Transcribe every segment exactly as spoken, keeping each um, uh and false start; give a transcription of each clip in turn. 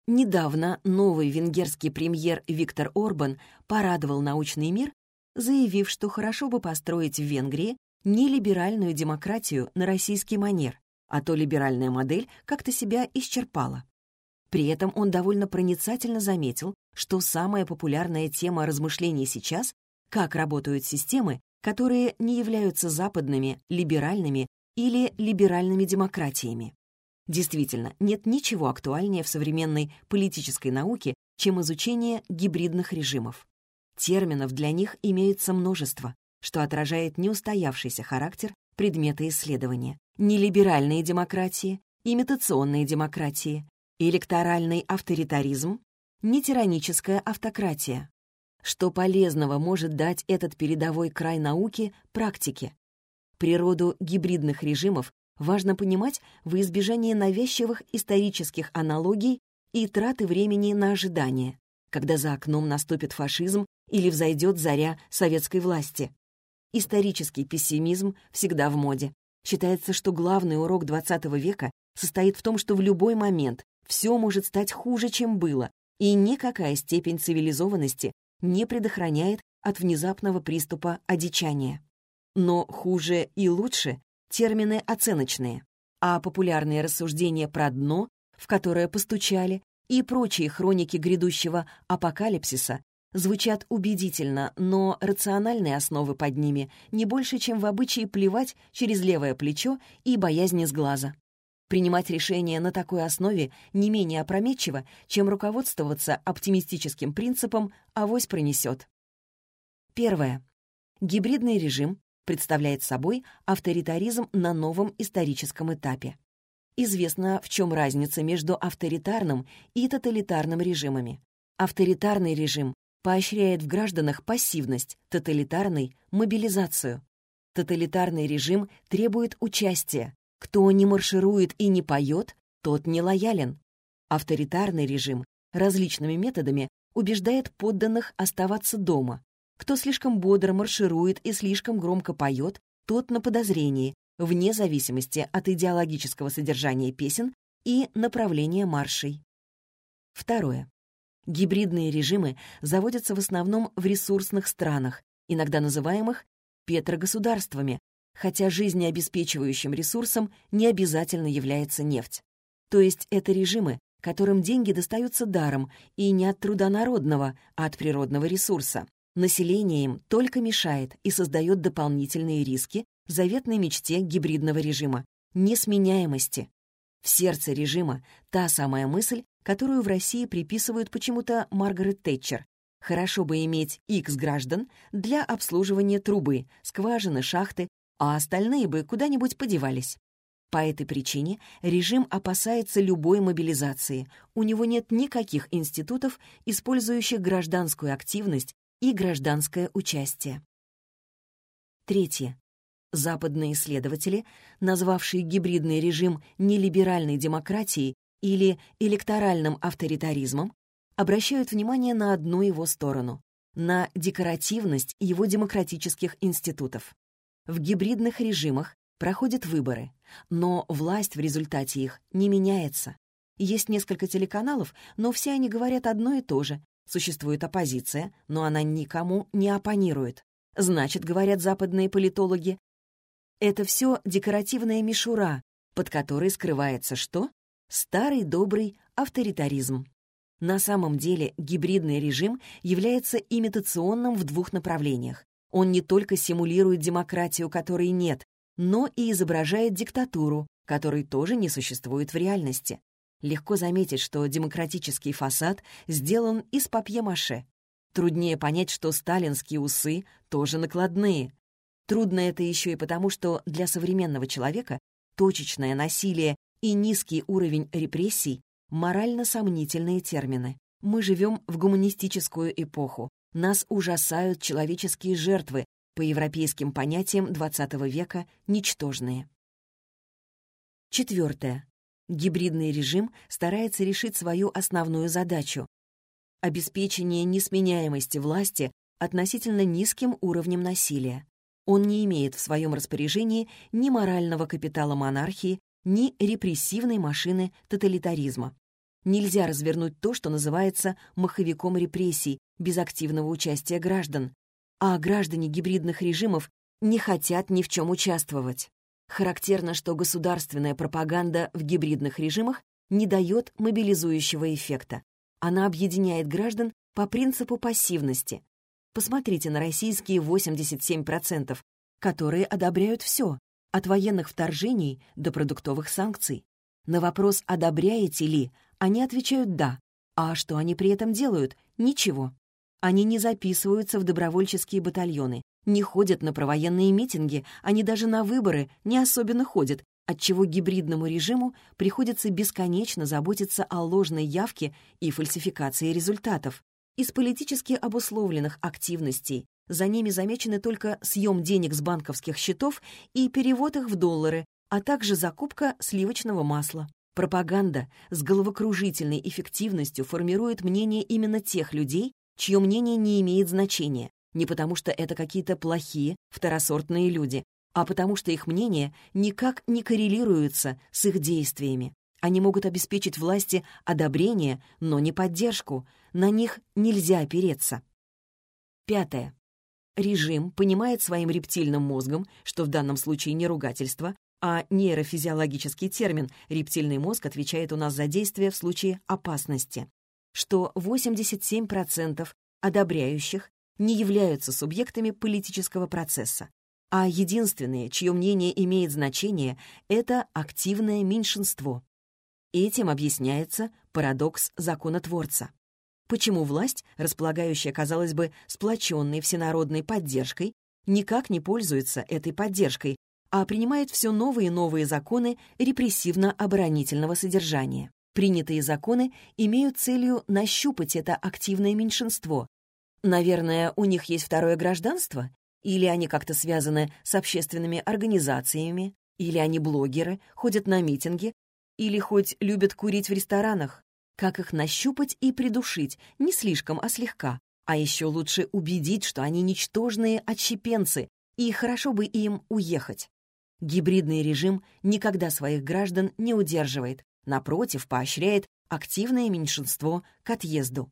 Недавно новый венгерский премьер Виктор Орбан порадовал научный мир, заявив, что хорошо бы построить в Венгрии не либеральную демократию на российский манер, а то либеральная модель как-то себя исчерпала. При этом он довольно проницательно заметил, что самая популярная тема размышлений сейчас — как работают системы, которые не являются западными, либеральными или либеральными демократиями. Действительно, нет ничего актуальнее в современной политической науке, чем изучение гибридных режимов. Терминов для них имеется множество, что отражает неустоявшийся характер предмета исследования. Нелиберальные демократии, имитационные демократии, электоральный авторитаризм, нетираническая автократия. Что полезного может дать этот передовой край науки практике? Природу гибридных режимов важно понимать во избежание навязчивых исторических аналогий и траты времени на ожидание, когда за окном наступит фашизм или взойдет заря советской власти. Исторический пессимизм всегда в моде. Считается, что главный урок двадцатого века состоит в том, что в любой момент все может стать хуже, чем было, и никакая степень цивилизованности не предохраняет от внезапного приступа одичания. Но хуже и лучше — термины оценочные, а популярные рассуждения про дно, в которое постучали, и прочие хроники грядущего апокалипсиса звучат убедительно, но рациональные основы под ними не больше, чем в обычае плевать через левое плечо и боязни сглаза. Принимать решения на такой основе не менее опрометчиво, чем руководствоваться оптимистическим принципом «авось пронесет». Первое. Гибридный режим представляет собой авторитаризм на новом историческом этапе. Известно, в чем разница между авторитарным и тоталитарным режимами. Авторитарный режим поощряет в гражданах пассивность, тоталитарный — мобилизацию. Тоталитарный режим требует участия. Кто не марширует и не поет, тот не лоялен. Авторитарный режим различными методами убеждает подданных оставаться дома. Кто слишком бодро марширует и слишком громко поет, тот на подозрении, вне зависимости от идеологического содержания песен и направления маршей. Второе. Гибридные режимы заводятся в основном в ресурсных странах, иногда называемых петрогосударствами, хотя жизнеобеспечивающим ресурсом не обязательно является нефть. То есть это режимы, которым деньги достаются даром и не от труда народного, а от природного ресурса. Население им только мешает и создает дополнительные риски заветной мечте гибридного режима — несменяемости. В сердце режима та самая мысль, которую в России приписывают почему-то Маргарет Тэтчер. Хорошо бы иметь X граждан для обслуживания трубы, скважины, шахты, а остальные бы куда-нибудь подевались. По этой причине режим опасается любой мобилизации. У него нет никаких институтов, использующих гражданскую активность и гражданское участие. Третье. Западные исследователи, назвавшие гибридный режим нелиберальной демократией или электоральным авторитаризмом, обращают внимание на одну его сторону — на декоративность его демократических институтов. В гибридных режимах проходят выборы, но власть в результате их не меняется. Есть несколько телеканалов, но все они говорят одно и то же. Существует оппозиция, но она никому не оппонирует. Значит, говорят западные политологи, это все декоративная мишура, под которой скрывается что? Старый добрый авторитаризм. На самом деле гибридный режим является имитационным в двух направлениях. Он не только симулирует демократию, которой нет, но и изображает диктатуру, которой тоже не существует в реальности. Легко заметить, что демократический фасад сделан из папье-маше. Труднее понять, что сталинские усы тоже накладные. Трудно это еще и потому, что для современного человека точечное насилие и низкий уровень репрессий — морально сомнительные термины. Мы живем в гуманистическую эпоху. Нас ужасают человеческие жертвы, по европейским понятиям двадцатого века ничтожные. Четвертое. Гибридный режим старается решить свою основную задачу — обеспечение несменяемости власти относительно низким уровнем насилия. Он не имеет в своем распоряжении ни морального капитала монархии, ни репрессивной машины тоталитаризма. Нельзя развернуть то, что называется маховиком репрессий, без активного участия граждан. А граждане гибридных режимов не хотят ни в чем участвовать. Характерно, что государственная пропаганда в гибридных режимах не дает мобилизующего эффекта. Она объединяет граждан по принципу пассивности. Посмотрите на российские восемьдесят семь процентов, которые одобряют все, от военных вторжений до продуктовых санкций. На вопрос «одобряете ли?» они отвечают «да». А что они при этом делают? Ничего. Они не записываются в добровольческие батальоны, не ходят на провоенные митинги, они даже на выборы не особенно ходят, отчего гибридному режиму приходится бесконечно заботиться о ложной явке и фальсификации результатов. Из политически обусловленных активностей за ними замечены только съем денег с банковских счетов и перевод их в доллары, а также закупка сливочного масла. Пропаганда с головокружительной эффективностью формирует мнение именно тех людей, чье мнение не имеет значения, не потому что это какие-то плохие, второсортные люди, а потому что их мнение никак не коррелируется с их действиями. Они могут обеспечить власти одобрение, но не поддержку. На них нельзя опереться. Пятое. Режим понимает своим рептильным мозгом, что в данном случае не ругательство, а нейрофизиологический термин «рептильный мозг» отвечает у нас за действие в случае опасности, что восемьдесят семь процентов одобряющих не являются субъектами политического процесса, а единственные, чье мнение имеет значение, это активное меньшинство. Этим объясняется парадокс законотворца. Почему власть, располагающая, казалось бы, сплоченной всенародной поддержкой, никак не пользуется этой поддержкой, а принимает все новые и новые законы репрессивно-оборонительного содержания? Принятые законы имеют целью нащупать это активное меньшинство. Наверное, у них есть второе гражданство? Или они как-то связаны с общественными организациями? Или они блогеры, ходят на митинги? Или хоть любят курить в ресторанах? Как их нащупать и придушить, не слишком, а слегка? А еще лучше убедить, что они ничтожные отщепенцы, и хорошо бы им уехать. Гибридный режим никогда своих граждан не удерживает, напротив, поощряет активное меньшинство к отъезду.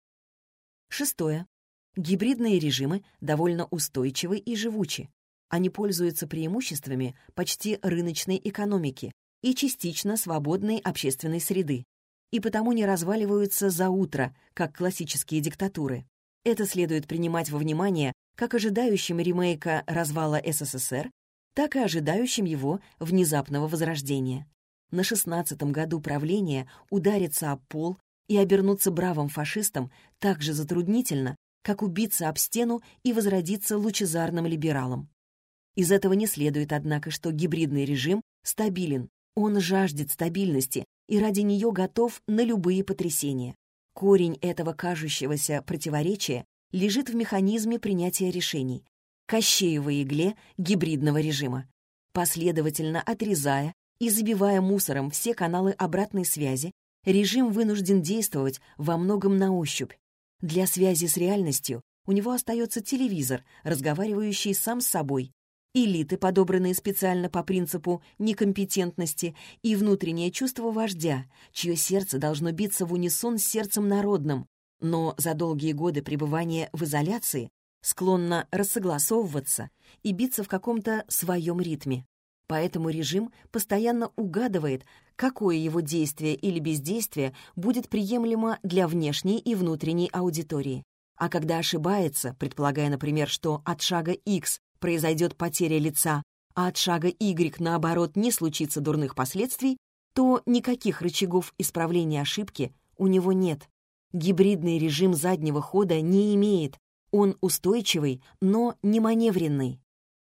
Шестое. Гибридные режимы довольно устойчивы и живучи. Они пользуются преимуществами почти рыночной экономики и частично свободной общественной среды, и потому не разваливаются за утро, как классические диктатуры. Это следует принимать во внимание как ожидающим ремейка развала СССР, так и ожидающим его внезапного возрождения. На шестнадцатом году правления удариться об пол и обернуться бравым фашистом так же затруднительно, как убиться об стену и возродиться лучезарным либералом. Из этого не следует, однако, что гибридный режим стабилен. Он жаждет стабильности и ради нее готов на любые потрясения. Корень этого кажущегося противоречия лежит в механизме принятия решений, Кощеевой игле гибридного режима. Последовательно отрезая и забивая мусором все каналы обратной связи, режим вынужден действовать во многом на ощупь. Для связи с реальностью у него остается телевизор, разговаривающий сам с собой, элиты, подобранные специально по принципу некомпетентности, и внутреннее чувство вождя, чье сердце должно биться в унисон с сердцем народным, но за долгие годы пребывания в изоляции склонно рассогласовываться и биться в каком-то своем ритме. Поэтому режим постоянно угадывает, какое его действие или бездействие будет приемлемо для внешней и внутренней аудитории. А когда ошибается, предполагая, например, что от шага X произойдет потеря лица, а от шага Y, наоборот, не случится дурных последствий, то никаких рычагов исправления ошибки у него нет. Гибридный режим заднего хода не имеет. Он устойчивый, но не маневренный.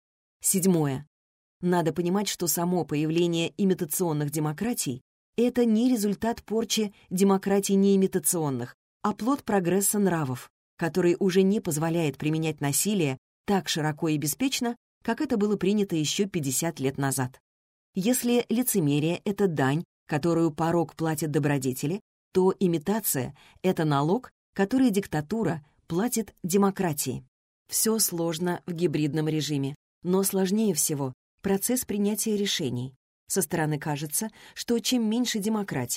Седьмое. Надо понимать, что само появление имитационных демократий — это не результат порчи демократий неимитационных, а плод прогресса нравов, который уже не позволяет применять насилие так широко и беспечно, как это было принято еще пятьдесят лет назад. Если лицемерие — это дань, которую порок платит добродетели, то имитация — это налог, который диктатура платит демократии. Все сложно в гибридном режиме, но сложнее всего процесс принятия решений. Со стороны кажется, что чем меньше демократии,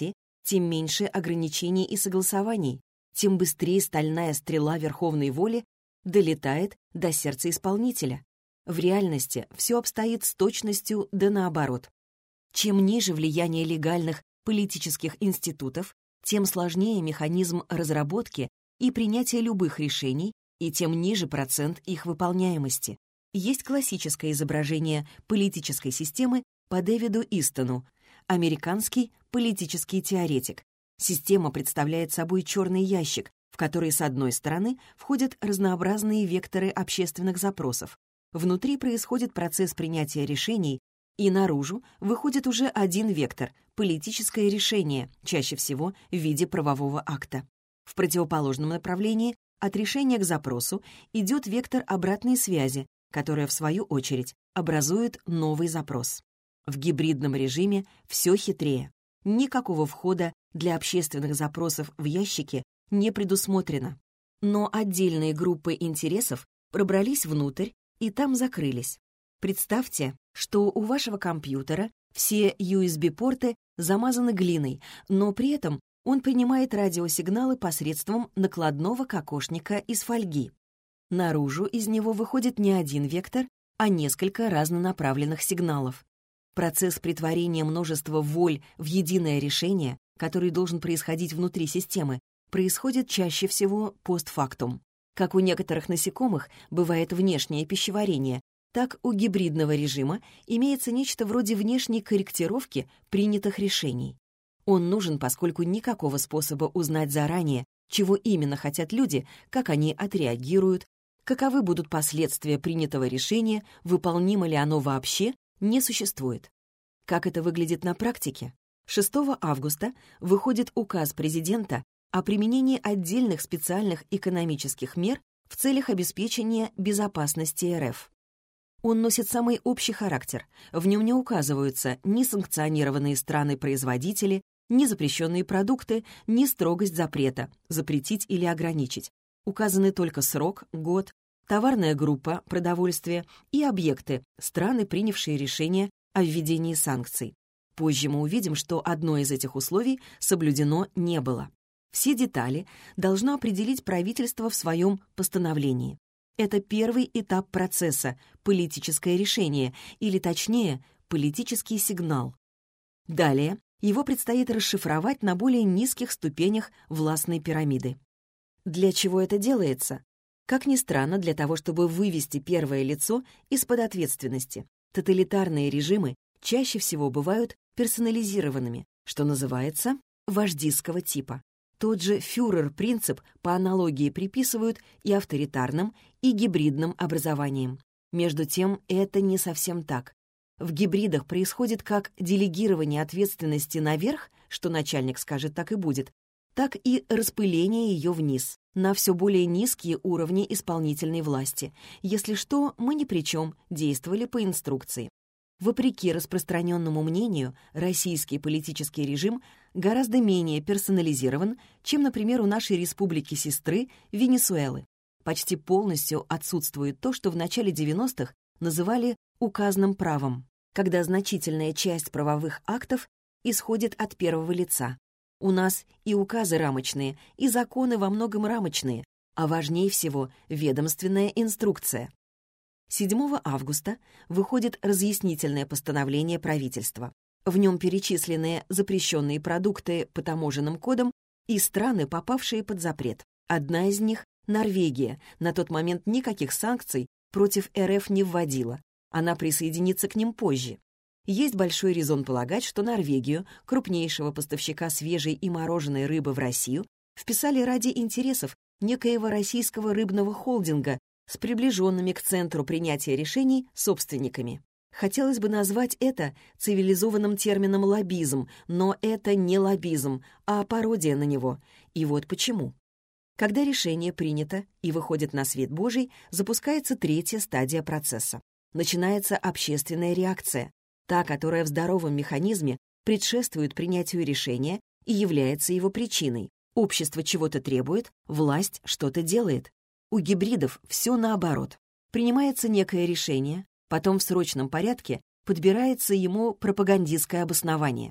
тем меньше ограничений и согласований, тем быстрее стальная стрела верховной воли долетает до сердца исполнителя. В реальности все обстоит с точностью да наоборот. Чем ниже влияние легальных политических институтов, тем сложнее механизм разработки и принятия любых решений, и тем ниже процент их выполняемости. Есть классическое изображение политической системы по Дэвиду Истону, американский политический теоретик. Система представляет собой черный ящик, в который с одной стороны входят разнообразные векторы общественных запросов. Внутри происходит процесс принятия решений, и наружу выходит уже один вектор — политическое решение, чаще всего в виде правового акта. В противоположном направлении от решения к запросу идет вектор обратной связи, которая, в свою очередь, образует новый запрос. В гибридном режиме все хитрее. Никакого входа для общественных запросов в ящике не предусмотрено. Но отдельные группы интересов пробрались внутрь и там закрылись. Представьте, что у вашего компьютера все ю эс би-порты замазаны глиной, но при этом он принимает радиосигналы посредством накладного кокошника из фольги. Наружу из него выходит не один вектор, а несколько разнонаправленных сигналов. Процесс претворения множества воль в единое решение, который должен происходить внутри системы, происходит чаще всего постфактум. Как у некоторых насекомых бывает внешнее пищеварение, так у гибридного режима имеется нечто вроде внешней корректировки принятых решений. Он нужен, поскольку никакого способа узнать заранее, чего именно хотят люди, как они отреагируют, каковы будут последствия принятого решения, выполнимо ли оно вообще, не существует. Как это выглядит на практике? шестого августа выходит указ президента о применении отдельных специальных экономических мер в целях обеспечения безопасности эр эф. Он носит самый общий характер. В нем не указываются ни санкционированные страны-производители, ни запрещенные продукты, ни строгость запрета, запретить или ограничить. Указаны только срок, год, товарная группа, продовольствие и объекты, страны, принявшие решение о введении санкций. Позже мы увидим, что одно из этих условий соблюдено не было. Все детали должно определить правительство в своем постановлении. Это первый этап процесса — политическое решение, или точнее, политический сигнал. Далее его предстоит расшифровать на более низких ступенях властной пирамиды. Для чего это делается? Как ни странно, для того, чтобы вывести первое лицо из-под ответственности. Тоталитарные режимы чаще всего бывают персонализированными, что называется вождистского типа. Тот же фюрер-принцип по аналогии приписывают и авторитарным, и гибридным образованиям. Между тем, это не совсем так. В гибридах происходит как делегирование ответственности наверх, что начальник скажет, так и будет, так и распыление ее вниз, на все более низкие уровни исполнительной власти. Если что, мы ни при чем, действовали по инструкции. Вопреки распространенному мнению, российский политический режим гораздо менее персонализирован, чем, например, у нашей республики-сестры Венесуэлы. Почти полностью отсутствует то, что в начале девяностых называли указным правом, когда значительная часть правовых актов исходит от первого лица. У нас и указы рамочные, и законы во многом рамочные, а важнее всего ведомственная инструкция. седьмого августа выходит разъяснительное постановление правительства. В нем перечислены запрещенные продукты по таможенным кодам и страны, попавшие под запрет. Одна из них — Норвегия. На тот момент никаких санкций против эр эф не вводила. Она присоединится к ним позже. Есть большой резон полагать, что Норвегию, крупнейшего поставщика свежей и мороженой рыбы в Россию, вписали ради интересов некоего российского рыбного холдинга с приближенными к центру принятия решений собственниками. Хотелось бы назвать это цивилизованным термином лоббизм, но это не лоббизм, а пародия на него. И вот почему. Когда решение принято и выходит на свет Божий, запускается третья стадия процесса. Начинается общественная реакция, та, которая в здоровом механизме предшествует принятию решения и является его причиной. Общество чего-то требует, власть что-то делает. У гибридов все наоборот. Принимается некое решение, потом в срочном порядке подбирается ему пропагандистское обоснование.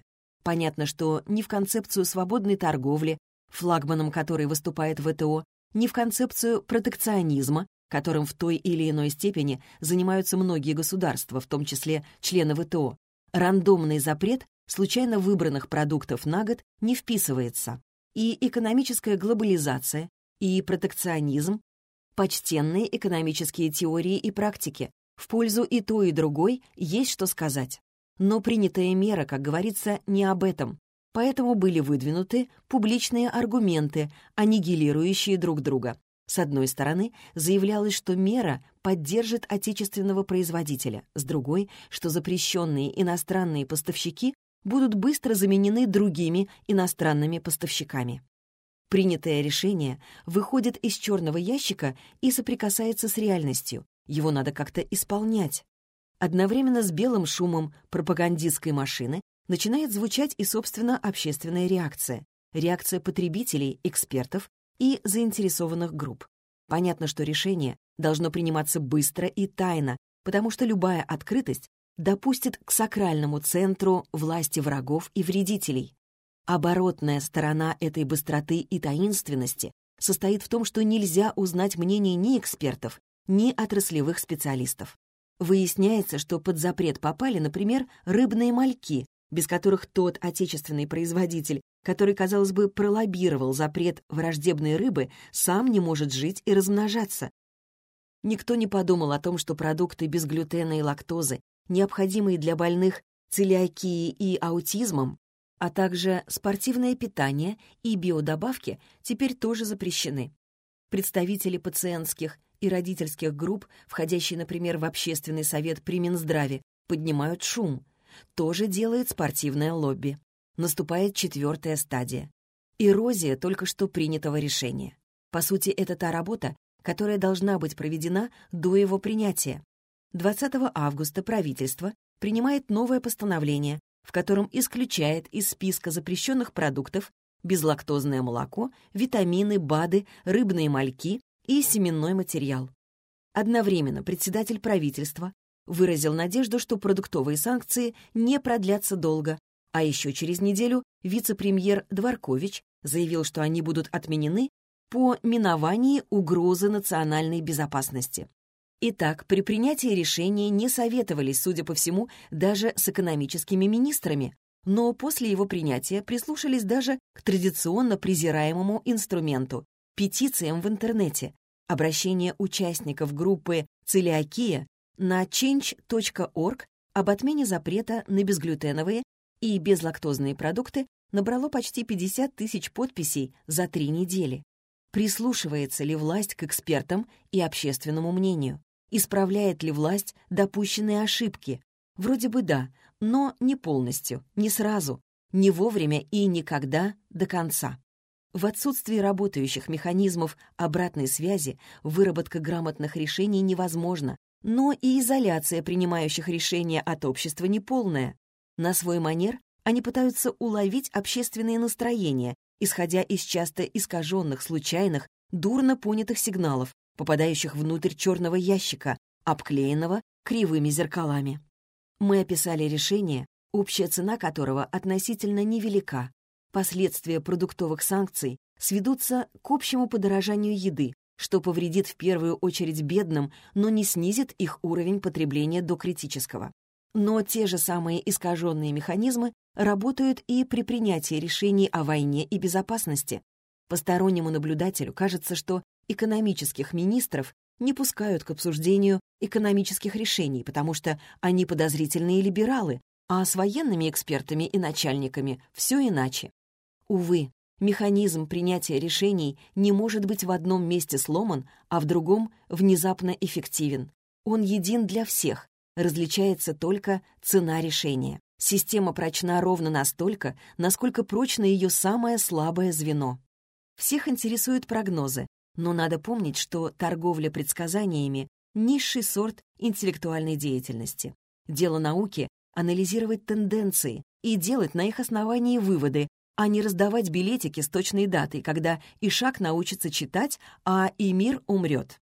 Понятно, что ни в концепцию свободной торговли, флагманом которой выступает вэ тэ о, ни в концепцию протекционизма, которым в той или иной степени занимаются многие государства, в том числе члены вэ тэ о, рандомный запрет случайно выбранных продуктов на год не вписывается. И экономическая глобализация, и протекционизм — почтенные экономические теории и практики. В пользу и той, и другой есть что сказать. Но принятая мера, как говорится, не об этом. Поэтому были выдвинуты публичные аргументы, аннигилирующие друг друга. С одной стороны, заявлялось, что мера поддержит отечественного производителя, с другой, что запрещенные иностранные поставщики будут быстро заменены другими иностранными поставщиками. Принятое решение выходит из черного ящика и соприкасается с реальностью. Его надо как-то исполнять. Одновременно с белым шумом пропагандистской машины начинает звучать и, собственно, общественная реакция. Реакция потребителей, экспертов и заинтересованных групп. Понятно, что решение должно приниматься быстро и тайно, потому что любая открытость допустит к сакральному центру власти врагов и вредителей. Оборотная сторона этой быстроты и таинственности состоит в том, что нельзя узнать мнение ни экспертов, ни отраслевых специалистов. Выясняется, что под запрет попали, например, рыбные мальки, без которых тот отечественный производитель, который, казалось бы, пролоббировал запрет враждебной рыбы, сам не может жить и размножаться. Никто не подумал о том, что продукты без глютена и лактозы, необходимые для больных целиакией и аутизмом, а также спортивное питание и биодобавки теперь тоже запрещены. Представители пациентских и родительских групп, входящие, например, в общественный совет при Минздраве, поднимают шум. То же делает спортивное лобби. Наступает четвертая стадия. Эрозия только что принятого решения. По сути, это та работа, которая должна быть проведена до его принятия. двадцатого августа правительство принимает новое постановление, в котором исключает из списка запрещенных продуктов безлактозное молоко, витамины, БАДы, рыбные мальки и семенной материал. Одновременно председатель правительства выразил надежду, что продуктовые санкции не продлятся долго, а еще через неделю вице-премьер Дворкович заявил, что они будут отменены по миновании угрозы национальной безопасности. Итак, при принятии решения не советовались, судя по всему, даже с экономическими министрами, но после его принятия прислушались даже к традиционно презираемому инструменту — петициям в интернете. Обращение участников группы «Целиакия» на ченч точка орг об отмене запрета на безглютеновые и безлактозные продукты набрало почти пятьдесят тысяч подписей за три недели. Прислушивается ли власть к экспертам и общественному мнению? Исправляет ли власть допущенные ошибки? Вроде бы да, но не полностью, не сразу, не вовремя и никогда до конца. В отсутствии работающих механизмов обратной связи выработка грамотных решений невозможна, но и изоляция принимающих решения от общества неполная. На свой манер они пытаются уловить общественные настроения, исходя из часто искаженных, случайных, дурно понятых сигналов, попадающих внутрь черного ящика, обклеенного кривыми зеркалами. Мы описали решение, общая цена которого относительно невелика. Последствия продуктовых санкций сведутся к общему подорожанию еды, что повредит в первую очередь бедным, но не снизит их уровень потребления до критического. Но те же самые искаженные механизмы работают и при принятии решений о войне и безопасности. Постороннему наблюдателю кажется, что экономических министров не пускают к обсуждению экономических решений, потому что они подозрительные либералы, а с военными экспертами и начальниками все иначе. Увы, механизм принятия решений не может быть в одном месте сломан, а в другом внезапно эффективен. Он един для всех, различается только цена решения. Система прочна ровно настолько, насколько прочно ее самое слабое звено. Всех интересуют прогнозы, но надо помнить, что торговля предсказаниями — низший сорт интеллектуальной деятельности. Дело науки — анализировать тенденции и делать на их основании выводы, а не раздавать билетики с точной датой, когда Ишак научится читать, а Эмир умрет.